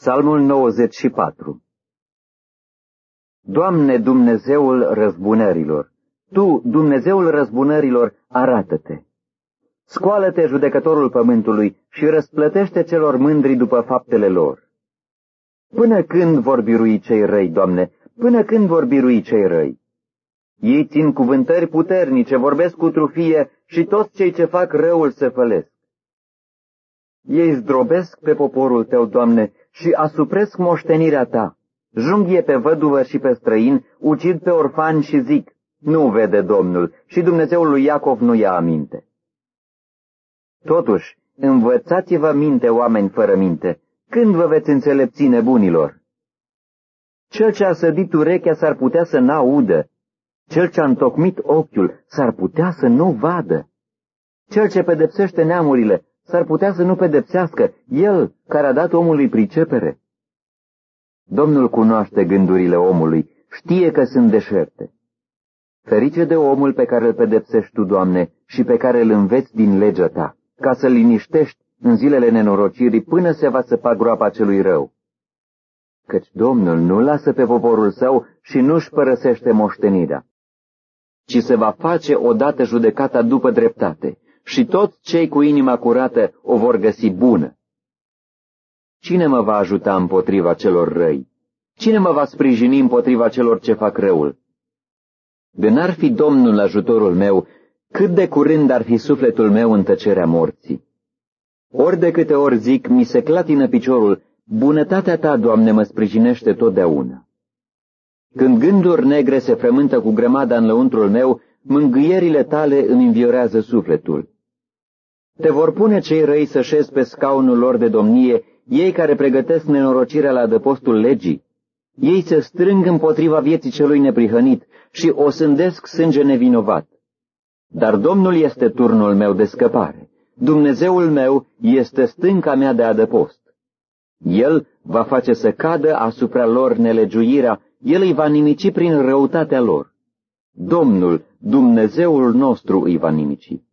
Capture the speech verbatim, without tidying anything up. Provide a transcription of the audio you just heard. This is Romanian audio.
Psalmul nouăzeci și patru. Doamne, Dumnezeul răzbunărilor, Tu, Dumnezeul răzbunărilor, arată-te! Scoală-te, judecătorul pământului, și răsplătește celor mândri după faptele lor. Până când vor birui cei răi, Doamne, până când vor birui cei răi? Ei țin cuvântări puternice, vorbesc cu trufie și toți cei ce fac răul se fălesc. Ei zdrobesc pe poporul Tău, Doamne, și asupresc moștenirea Ta. Junghie pe văduvă și pe străin, ucid pe orfani și zic, nu vede Domnul, și Dumnezeul lui Iacov nu ia aminte. Totuși, învățați-vă minte, oameni fără minte, când vă veți înțelepți, nebunilor? Cel ce a sădit urechea s-ar putea să n-audă, cel ce a întocmit ochiul s-ar putea să nu vadă, cel ce pedepsește neamurile s-ar putea să nu pedepsească, el care a dat omului pricepere. Domnul cunoaște gândurile omului, știe că sunt deșerte. Ferice de omul pe care îl pedepsești Tu, Doamne, și pe care îl înveți din legea Ta, ca să-l liniștești în zilele nenorocirii până se va săpa groapa celui rău. Căci Domnul nu lasă pe poporul Său și nu-și părăsește moștenirea, ci se va face odată judecata după dreptate, și toți cei cu inima curată o vor găsi bună. Cine mă va ajuta împotriva celor răi? Cine mă va sprijini împotriva celor ce fac răul? De n-ar fi Domnul ajutorul meu, cât de curând ar fi sufletul meu în tăcerea morții. Ori de câte ori zic, mi se clatină piciorul, bunătatea Ta, Doamne, mă sprijinește totdeauna. Când gânduri negre se frământă cu grămada în lăuntrul meu, mângâierile Tale îmi înviorează sufletul. Te vor pune cei răi să șezi pe scaunul lor de domnie, ei care pregătesc nenorocirea la adăpostul legii. Ei se strâng împotriva vieții celui neprihănit și o sândesc sânge nevinovat. Dar Domnul este turnul meu de scăpare, Dumnezeul meu este stânca mea de adăpost. El va face să cadă asupra lor nelegiuirea, El îi va nimici prin răutatea lor. Domnul, Dumnezeul nostru, îi va nimici.